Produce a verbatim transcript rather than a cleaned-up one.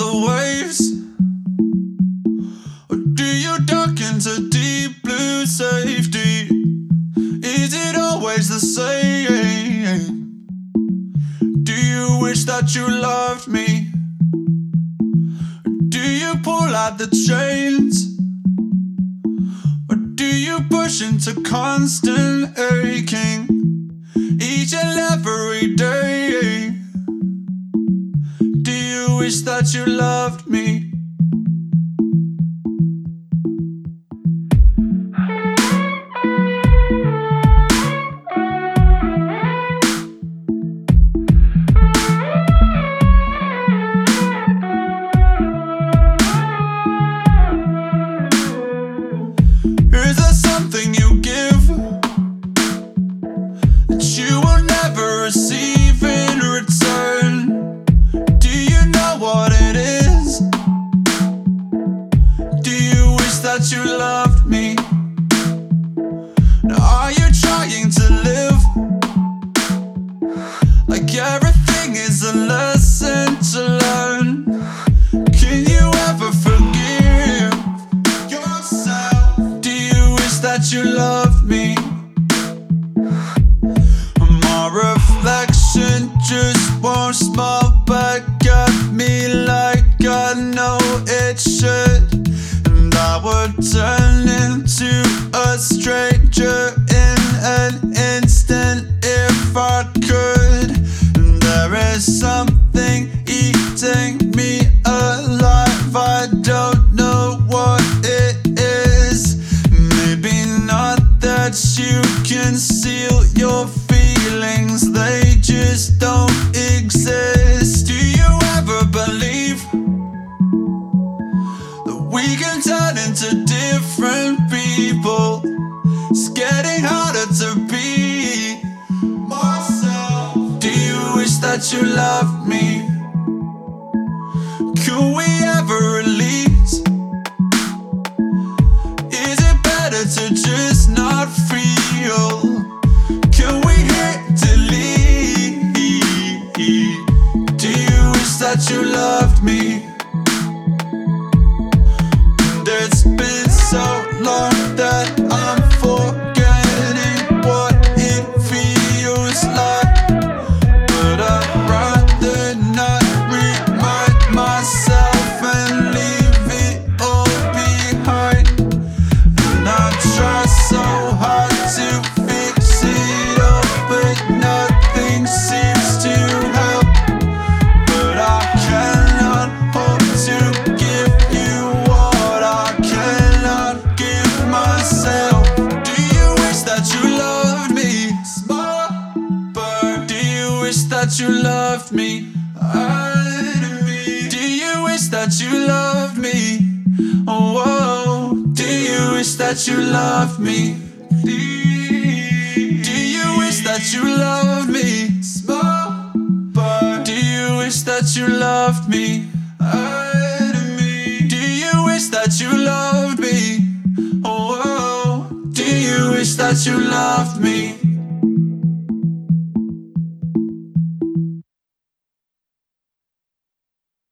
the waves? Or do you duck into deep blue safety? Is it always the same? Do you wish that you loved me? Do you pull out the chains? Or do you push into constant aching each and every day? Do you wish that you loved me? Is there something you give that you will never receive in return? Do you know what it is? Do you wish that you loved me? Now are you trying to live like everything is a lesson to learn? Can you ever forgive yourself? Do you wish that you loved me? My reflection just won't smile back at me like I know it should, and I would turn into a stranger in an instant if I could. And there is something eating me alive, I don't know what it is. Maybe not that you conceal your feelings, they just don't exist. Do you ever believe that we can turn into different people? It's getting harder to be myself. Do you wish that you loved me? Could we ever release? Is it better to just not feel? Can we hit delete? Do you wish that you loved me? And it's been so long that I'm forgetting what it feels like, but I'd rather not remind myself and leave it all behind. And I try so hard to fix it all, but nothing seems to help. But I cannot hope to give you what I cannot give myself. Do you wish that you loved me? Small bird. Do you wish that you loved me? I me. Do you wish that you loved me? Oh, whoa. Do you wish that you loved me? Do you wish that you loved me? Small bird. Do you wish that you loved me? I me. Do you wish that you loved me? Oh, whoa. Do you wish that you loved me?